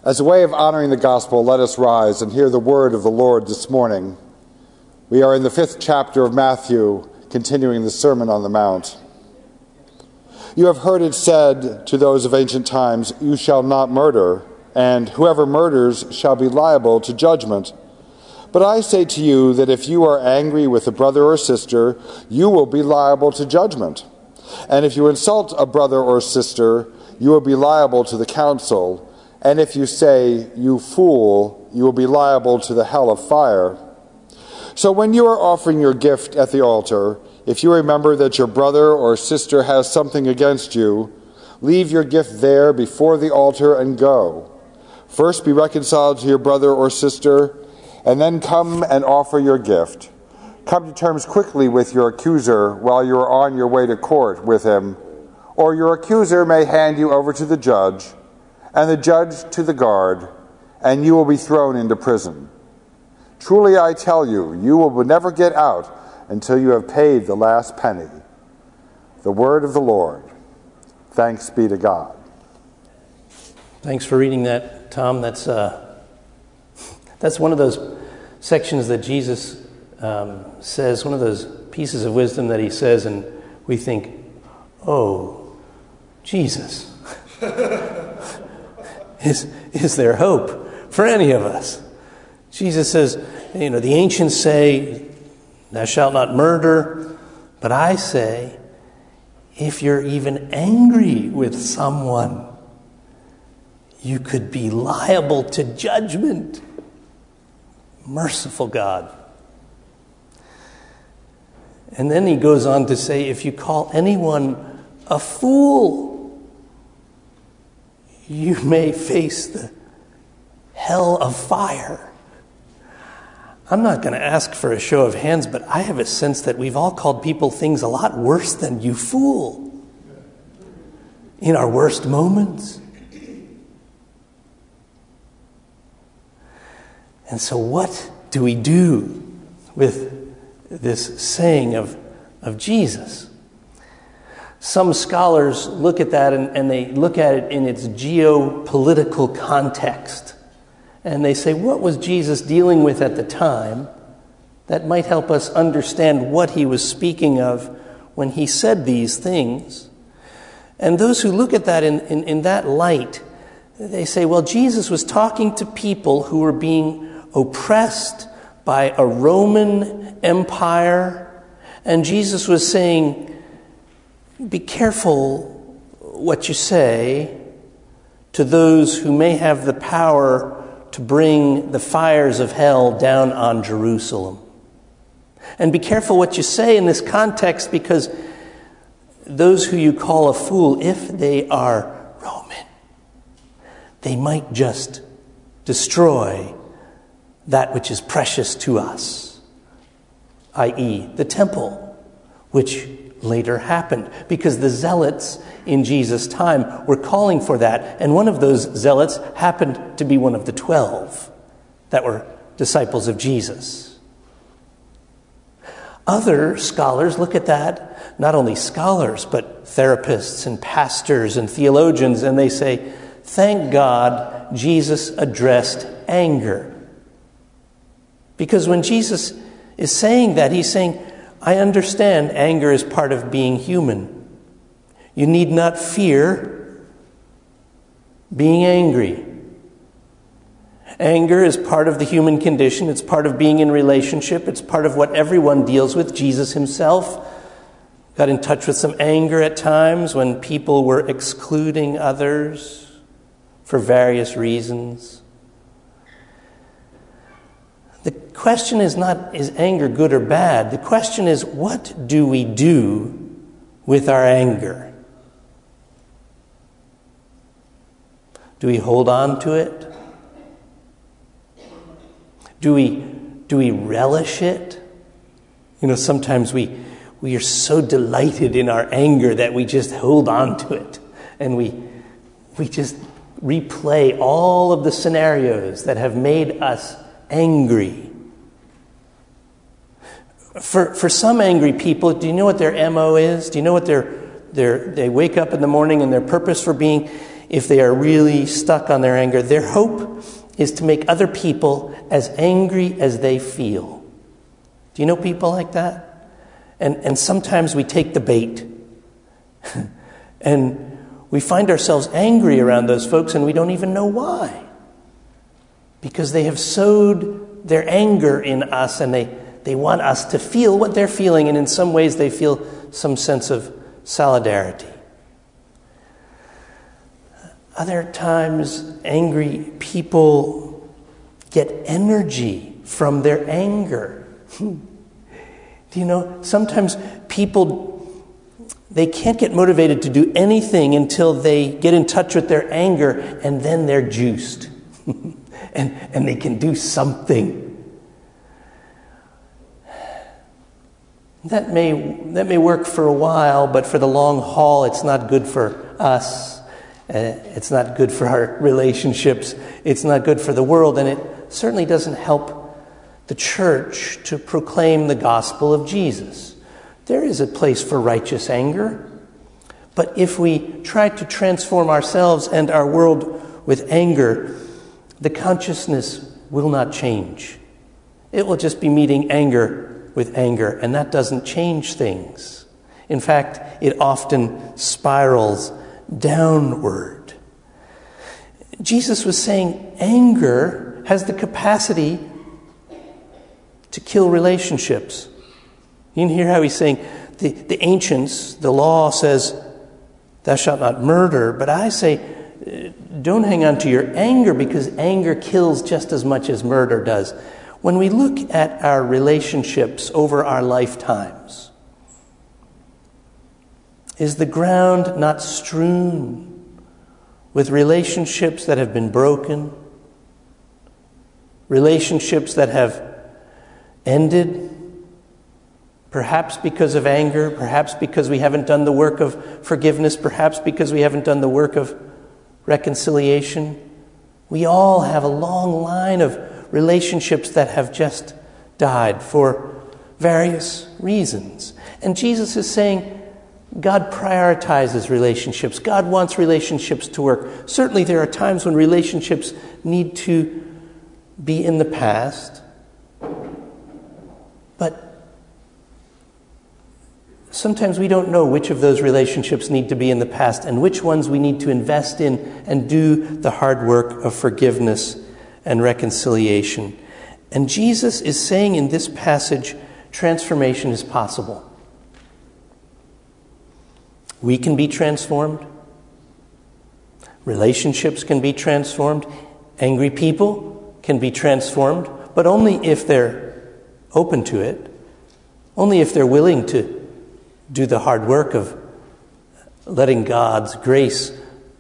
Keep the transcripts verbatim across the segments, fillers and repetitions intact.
As a way of honoring the gospel, let us rise and hear the word of the Lord this morning. We are in the fifth chapter of Matthew, continuing the Sermon on the Mount. You have heard it said to those of ancient times, "You shall not murder," and "Whoever murders shall be liable to judgment." But I say to you that if you are angry with a brother or sister, you will be liable to judgment. And if you insult a brother or sister, you will be liable to the council. And if you say, "You fool," you will be liable to the hell of fire. So when you are offering your gift at the altar, if you remember that your brother or sister has something against you, leave your gift there before the altar and go. First be reconciled to your brother or sister, and then come and offer your gift. Come to terms quickly with your accuser while you are on your way to court with him, or your accuser may hand you over to the judge, and the judge to the guard, and you will be thrown into prison. Truly I tell you, you will never get out until you have paid the last penny. The word of the Lord. Thanks be to God. Thanks for reading that, Tom. That's uh, that's one of those sections that Jesus um, says, one of those pieces of wisdom that he says, and we think, oh, Jesus. Is, is there hope for any of us? Jesus says, you know, the ancients say, "Thou shalt not murder," but I say, if you're even angry with someone, you could be liable to judgment. Merciful God. And then he goes on to say, if you call anyone a fool, you may face the hell of fire. I'm not going to ask for a show of hands, but I have a sense that we've all called people things a lot worse than "you fool" in our worst moments. And so what do we do with this saying of, of Jesus? Some scholars look at that and, and they look at it in its geopolitical context. And they say, what was Jesus dealing with at the time that might help us understand what he was speaking of when he said these things? And those who look at that in, in, in that light, they say, well, Jesus was talking to people who were being oppressed by a Roman Empire. And Jesus was saying, be careful what you say to those who may have the power to bring the fires of hell down on Jerusalem. And be careful what you say in this context, because those who you call a fool, if they are Roman, they might just destroy that which is precious to us, that is the temple, which later happened, because the zealots in Jesus' time were calling for that, and one of those zealots happened to be one of the twelve that were disciples of Jesus. Other scholars look at that, not only scholars, but therapists and pastors and theologians, and they say, thank God Jesus addressed anger. Because when Jesus is saying that, he's saying, I understand anger is part of being human. You need not fear being angry. Anger is part of the human condition. It's part of being in relationship. It's part of what everyone deals with. Jesus himself got in touch with some anger at times when people were excluding others for various reasons. The question is not, is anger good or bad? The question is, what do we do with our anger? Do we hold on to it? Do we do we relish it? You know, sometimes we we are so delighted in our anger that we just hold on to it, and we we just replay all of the scenarios that have made us angry. For for some angry people, do you know what their M O is? Do you know what their their they wake up in the morning and their purpose for being? if they are really stuck on their anger, their hope is to make other people as angry as they feel. Do you know people like that? And, and sometimes we take the bait. And we find ourselves angry around those folks and we don't even know why. Because they have sowed their anger in us and they, they want us to feel what they're feeling, and in some ways they feel some sense of solidarity. Other times, angry people get energy from their anger. Do you know, sometimes people, they can't get motivated to do anything until they get in touch with their anger, and then they're juiced. and, and they can do something. That may, that may work for a while, but for the long haul, it's not good for us. Uh, it's not good for our relationships. It's not good for the world, and it certainly doesn't help the church to proclaim the gospel of Jesus. There is a place for righteous anger, but if we try to transform ourselves and our world with anger, the consciousness will not change. It will just be meeting anger with anger, and that doesn't change things. In fact, it often spirals downward. Jesus was saying anger has the capacity to kill relationships. You can hear how he's saying the, the ancients, the law says, thou shalt not murder, but I say, don't hang on to your anger, because anger kills just as much as murder does. When we look at our relationships over our lifetimes, is the ground not strewn with relationships that have been broken, relationships that have ended, perhaps because of anger, perhaps because we haven't done the work of forgiveness, perhaps because we haven't done the work of reconciliation? We all have a long line of relationships that have just died for various reasons. And Jesus is saying God prioritizes relationships. God wants relationships to work. Certainly there are times when relationships need to be in the past. But sometimes we don't know which of those relationships need to be in the past and which ones we need to invest in and do the hard work of forgiveness and reconciliation. And Jesus is saying in this passage, transformation is possible. We can be transformed. Relationships can be transformed. Angry people can be transformed, but only if they're open to it. Only if they're willing to do the hard work of letting God's grace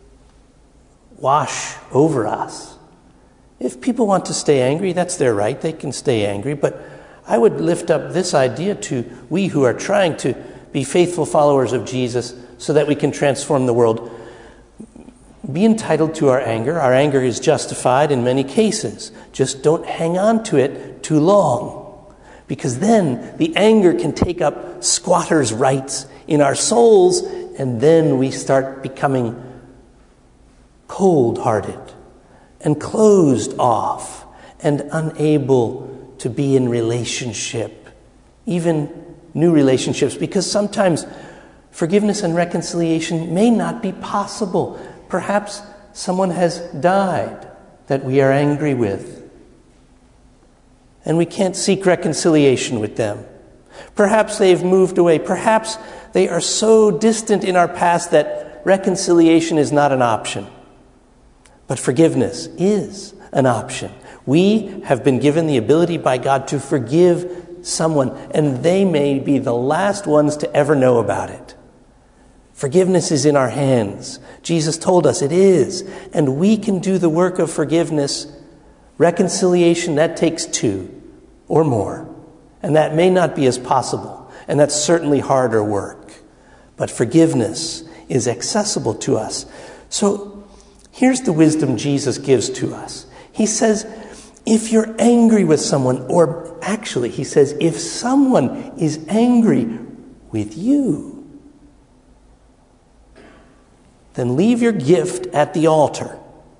wash over us. If people want to stay angry, that's their right. They can stay angry. But I would lift up this idea to we who are trying to be faithful followers of Jesus so that we can transform the world. Be entitled to our anger. Our anger is justified in many cases. Just don't hang on to it too long, because then the anger can take up squatters' rights in our souls, and then we start becoming cold-hearted and closed off and unable to be in relationship, even new relationships, because sometimes forgiveness and reconciliation may not be possible. Perhaps someone has died that we are angry with, and we can't seek reconciliation with them. Perhaps they've moved away. Perhaps they are so distant in our past that reconciliation is not an option. But forgiveness is an option. We have been given the ability by God to forgive someone, and they may be the last ones to ever know about it. Forgiveness is in our hands. Jesus told us it is, and we can do the work of forgiveness. Reconciliation, that takes two or more, and that may not be as possible, and that's certainly harder work. But forgiveness is accessible to us. So here's the wisdom Jesus gives to us. He says, if you're angry with someone, or actually, he says, if someone is angry with you, then leave your gift at the altar.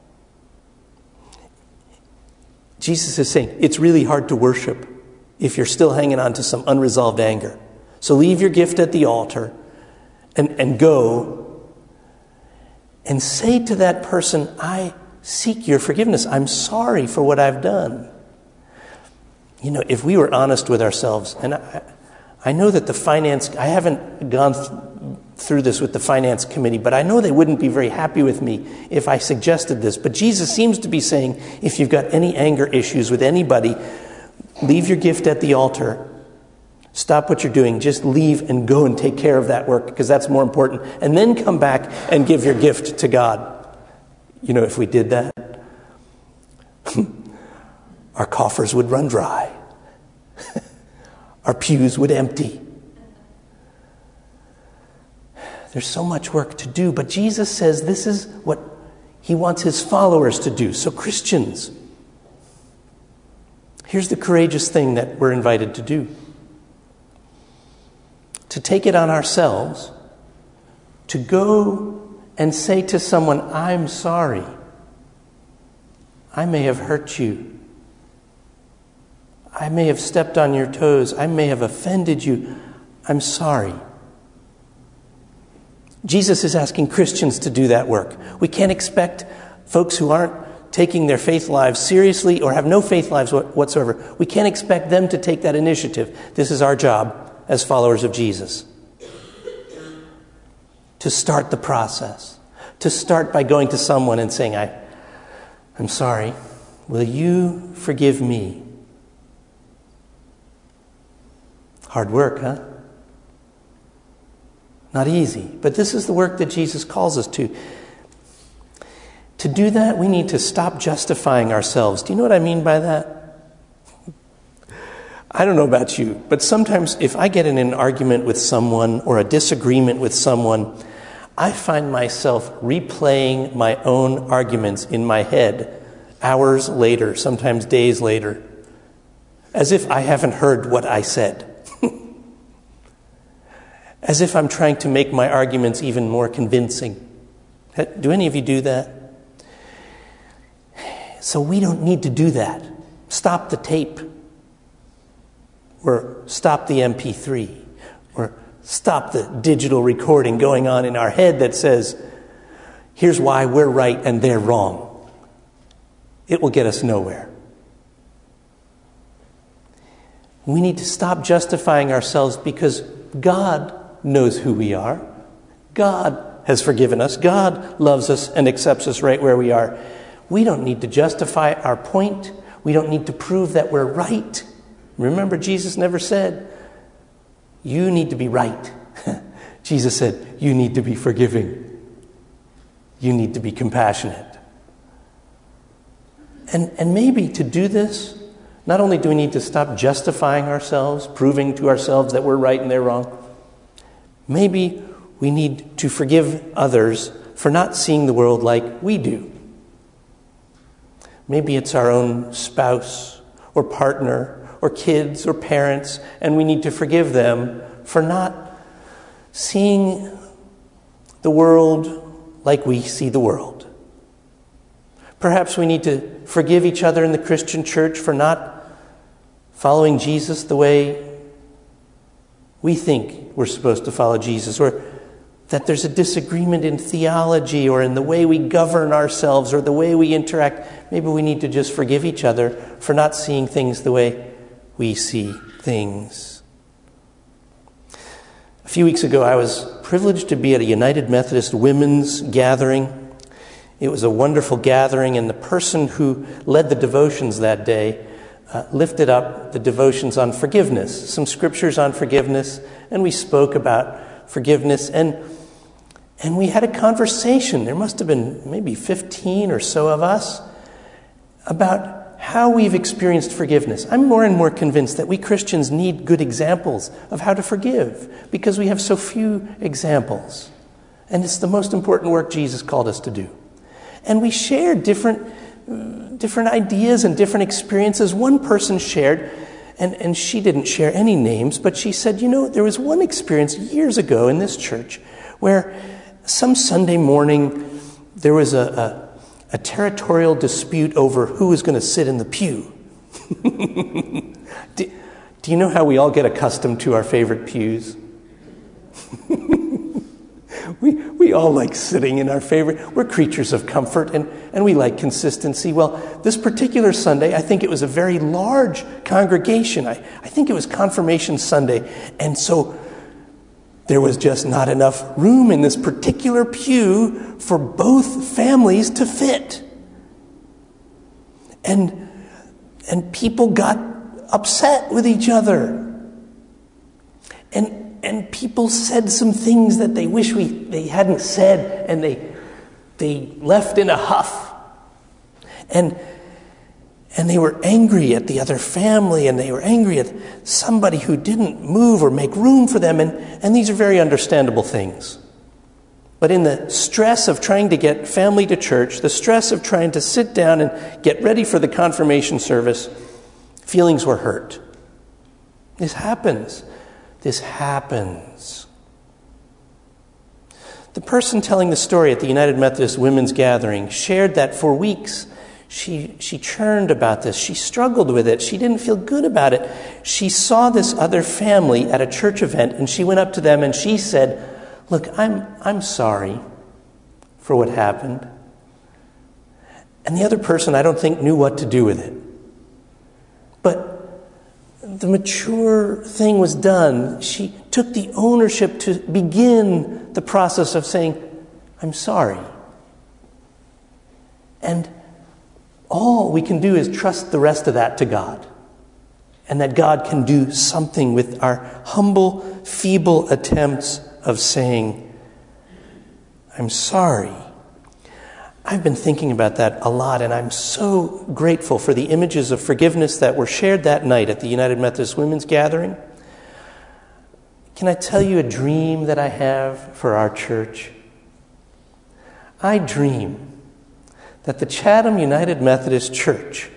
Jesus is saying it's really hard to worship if you're still hanging on to some unresolved anger. So leave your gift at the altar and, and go and say to that person, I seek your forgiveness. I'm sorry for what I've done. You know, if we were honest with ourselves, and I, I know that the finance, I haven't gone th- through this with the finance committee, but I know they wouldn't be very happy with me if I suggested this. But Jesus seems to be saying, if you've got any anger issues with anybody, leave your gift at the altar. Stop what you're doing. Just leave and go and take care of that work, because that's more important. And then come back and give your gift to God. You know, if we did that, our coffers would run dry. Our pews would empty. There's so much work to do, but Jesus says this is what he wants his followers to do. So Christians, here's the courageous thing that we're invited to do. To take it on ourselves, to go and say to someone, I'm sorry. I may have hurt you. I may have stepped on your toes. I may have offended you. I'm sorry. Jesus is asking Christians to do that work. We can't expect folks who aren't taking their faith lives seriously or have no faith lives whatsoever. We can't expect them to take that initiative. This is our job as followers of Jesus. To start the process. To start by going to someone and saying, I, I'm sorry. Will you forgive me? Hard work, huh? Not easy. But this is the work that Jesus calls us to. To do that, we need to stop justifying ourselves. Do you know what I mean by that? I don't know about you, but sometimes if I get in an argument with someone or a disagreement with someone, I find myself replaying my own arguments in my head hours later, sometimes days later, as if I haven't heard what I said. As if I'm trying to make my arguments even more convincing. Do any of you do that? So we don't need to do that. Stop the tape. Or stop the M P three. Or stop the digital recording going on in our head that says, here's why we're right and they're wrong. It will get us nowhere. We need to stop justifying ourselves because God knows who we are. God has forgiven us. God loves us and accepts us right where we are. We don't need to justify our point. We don't need to prove that we're right. Remember, Jesus never said, you need to be right. Jesus said, you need to be forgiving. You need to be compassionate. And, and maybe to do this, not only do we need to stop justifying ourselves, proving to ourselves that we're right and they're wrong, maybe we need to forgive others for not seeing the world like we do. Maybe it's our own spouse or partner or kids or parents, and we need to forgive them for not seeing the world like we see the world. Perhaps we need to forgive each other in the Christian church for not following Jesus the way we think we're supposed to follow Jesus, or that there's a disagreement in theology or in the way we govern ourselves or the way we interact. Maybe we need to just forgive each other for not seeing things the way we see things. A few weeks ago, I was privileged to be at a United Methodist women's gathering. It was a wonderful gathering, and the person who led the devotions that day uh, lifted up the devotions on forgiveness, some scriptures on forgiveness, and we spoke about forgiveness, and and we had a conversation. There must have been maybe fifteen or so of us about how we've experienced forgiveness. I'm more and more convinced that we Christians need good examples of how to forgive because we have so few examples. And it's the most important work Jesus called us to do. And we shared different different ideas and different experiences. One person shared, and, and she didn't share any names, but she said, you know, there was one experience years ago in this church where some Sunday morning, there was a, a, a territorial dispute over who was going to sit in the pew. do, do you know how we all get accustomed to our favorite pews? we we all like sitting in our favorite. We're creatures of comfort, and, and we like consistency. Well, this particular Sunday, I think it was a very large congregation. I, I think it was Confirmation Sunday. And so there was just not enough room in this particular pew for both families to fit. And, and people got upset with each other. And And people said some things that they wish we they hadn't said, and they they left in a huff. And and they were angry at the other family, and they were angry at somebody who didn't move or make room for them, and, and these are very understandable things. But in the stress of trying to get family to church, the stress of trying to sit down and get ready for the confirmation service, feelings were hurt. This happens. This happens. The person telling the story at the United Methodist Women's Gathering shared that for weeks she she churned about this. She struggled with it. She didn't feel good about it. She saw this other family at a church event, and she went up to them and she said, "Look, I'm I'm sorry for what happened." And the other person, I don't think, knew what to do with it. But the mature thing was done. She took the ownership to begin the process of saying, "I'm sorry." And all we can do is trust the rest of that to God. And that God can do something with our humble, feeble attempts of saying, "I'm sorry." I've been thinking about that a lot, and I'm so grateful for the images of forgiveness that were shared that night at the United Methodist Women's Gathering. Can I tell you a dream that I have for our church? I dream that the Chatham United Methodist Church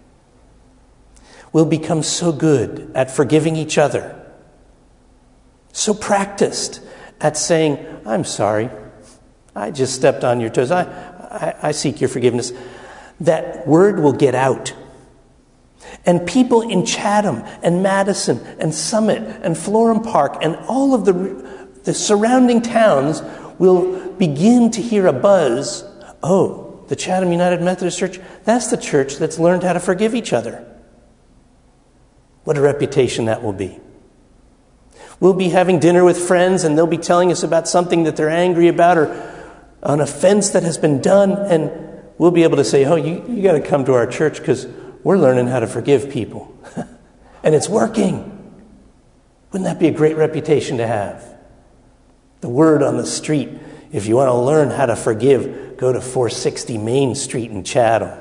will become so good at forgiving each other, so practiced at saying, "I'm sorry, I just stepped on your toes. I, I, I seek your forgiveness," that word will get out. And people in Chatham and Madison and Summit and Florham Park and all of the, the surrounding towns will begin to hear a buzz. Oh, the Chatham United Methodist Church, that's the church that's learned how to forgive each other. What a reputation that will be. We'll be having dinner with friends, and they'll be telling us about something that they're angry about or an offense that has been done, and we'll be able to say, "Oh, you, you got to come to our church because we're learning how to forgive people." And it's working. Wouldn't that be a great reputation to have? The word on the street, if you want to learn how to forgive, go to four sixty Main Street in Chatham.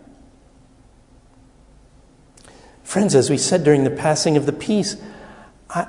Friends, as we said during the passing of the peace, I,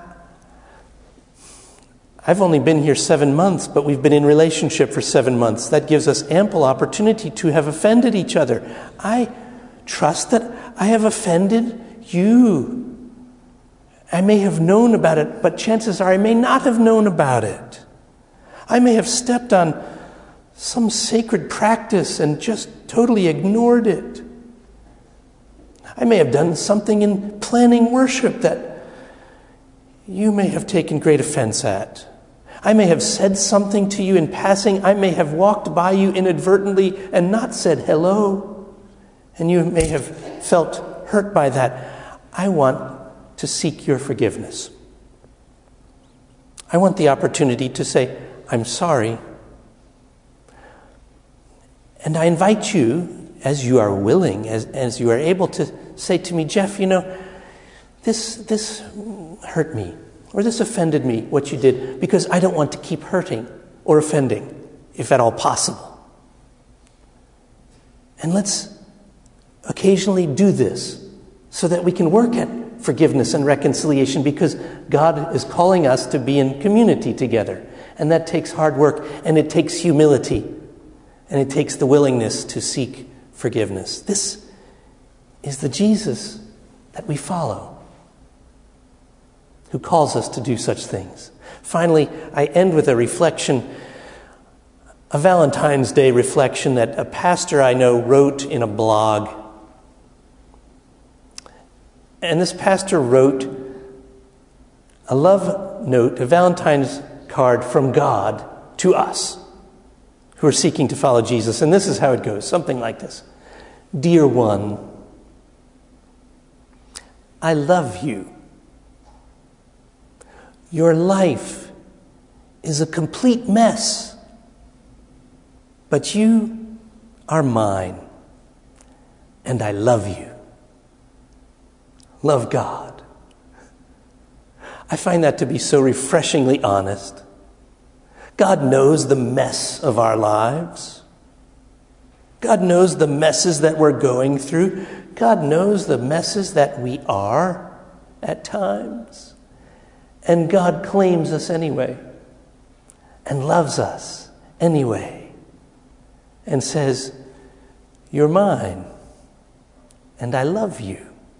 I've only been here seven months, but we've been in relationship for seven months. That gives us ample opportunity to have offended each other. I trust that I have offended you. I may have known about it, but chances are I may not have known about it. I may have stepped on some sacred practice and just totally ignored it. I may have done something in planning worship that you may have taken great offense at. I may have said something to you in passing. I may have walked by you inadvertently and not said hello. And you may have felt hurt by that. I want to seek your forgiveness. I want the opportunity to say, "I'm sorry." And I invite you, as you are willing, as, as you are able, to say to me, "Jeff, you know, this this hurt me. Or this offended me, what you did, because I don't want to keep hurting or offending, if at all possible." And let's occasionally do this so that we can work at forgiveness and reconciliation, because God is calling us to be in community together. And that takes hard work, and it takes humility, and it takes the willingness to seek forgiveness. This is the Jesus that we follow, who calls us to do such things. Finally, I end with a reflection a Valentine's Day reflection that a pastor I know wrote in a blog. And this pastor wrote a love note, a Valentine's card from God to us who are seeking to follow Jesus. And this is how it goes, something like this. Dear one, I love you. Your life is a complete mess, but you are mine, and I love you. Love God. I find that to be so refreshingly honest. God knows the mess of our lives. God knows the messes that we're going through. God knows the messes that we are at times. And God claims us anyway and loves us anyway and says, you're mine and I love you.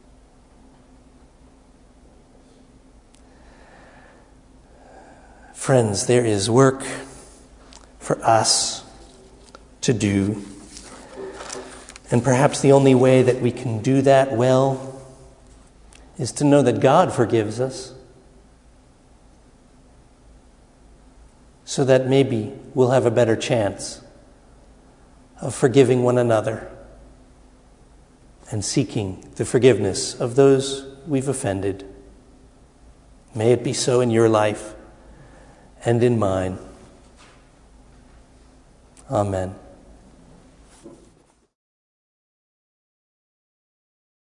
Friends, there is work for us to do. And perhaps the only way that we can do that well is to know that God forgives us, so that maybe we'll have a better chance of forgiving one another and seeking the forgiveness of those we've offended. May it be so in your life and in mine. Amen.